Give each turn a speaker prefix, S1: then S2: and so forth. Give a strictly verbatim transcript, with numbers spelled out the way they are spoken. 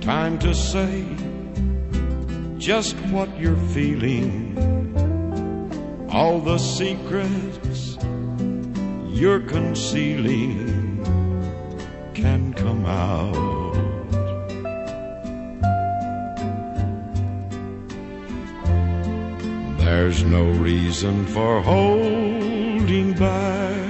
S1: time to say just what you're feeling. All the secrets you're concealing can come out. There's no reason for holding back.